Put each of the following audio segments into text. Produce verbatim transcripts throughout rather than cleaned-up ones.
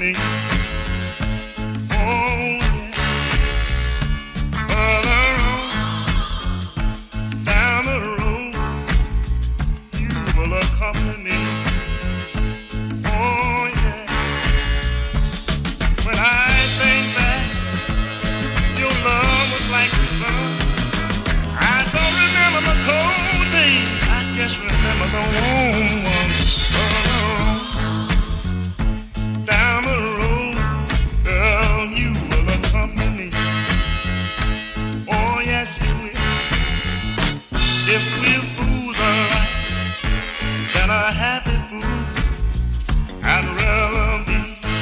company. Oh, yeah. Further on, down the road, you will accompany me. Oh, yeah. When I think back, your love was like the sun. I don't remember the cold days, I just remember the warm ones. Further on, down the road, girl, you will accompany me. Oh, yes, you will. If we're fools alright, then a happy fool I'd rather be.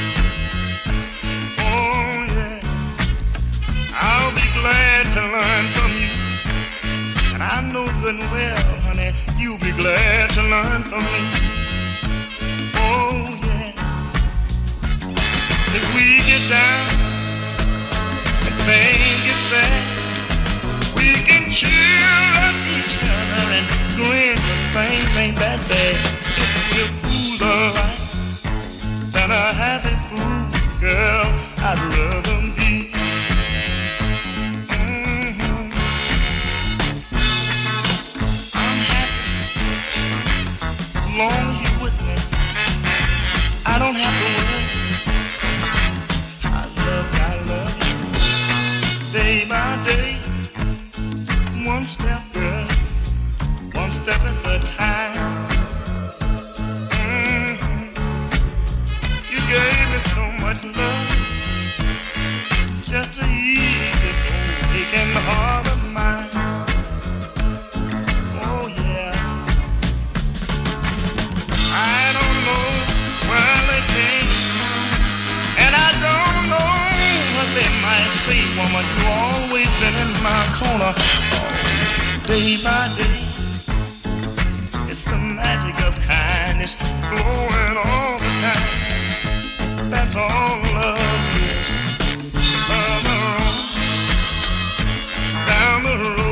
Oh, yeah. I'll be glad to learn from you. And I know good and well, honey, you'll be glad to learn from me. Oh, yeah. If we get down and things get sad, we can cheer up each other and grin, 'cause things ain't that bad. If we're fools alright, then a happy fool, girl, I'd rather be. Mm-hmm. I'm happy as long as you're with me. I don't have to worry. I love you, I love you. Day by day, one step, girl, one step at a time. Mm-hmm. You gave me so much love, just to ease this old aching heart of mine. Oh yeah. I don't know where they came, and I don't know what they might say. Woman, you always been in my corner, oh, day by day. It's the magic of kindness flowing all the time. That's all love is. Further on, down the road.